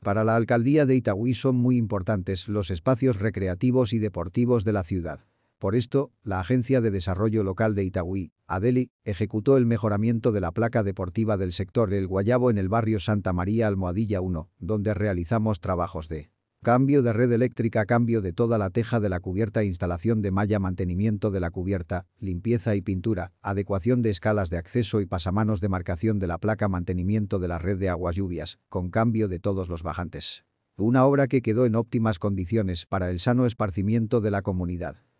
Para la alcaldía de Itagüí son muy importantes los espacios recreativos y deportivos de la ciudad. Por esto, la Agencia de Desarrollo Local de Itagüí, ADELI, ejecutó el mejoramiento de la placa deportiva del sector El Guayabo en el barrio Santa María Almohadilla 1, donde realizamos trabajos de cambio de red eléctrica, cambio de toda la teja de la cubierta, instalación de malla, mantenimiento de la cubierta, limpieza y pintura, adecuación de escalas de acceso y pasamanos, demarcación de la placa, mantenimiento de la red de aguas lluvias, con cambio de todos los bajantes. Una obra que quedó en óptimas condiciones para el sano esparcimiento de la comunidad.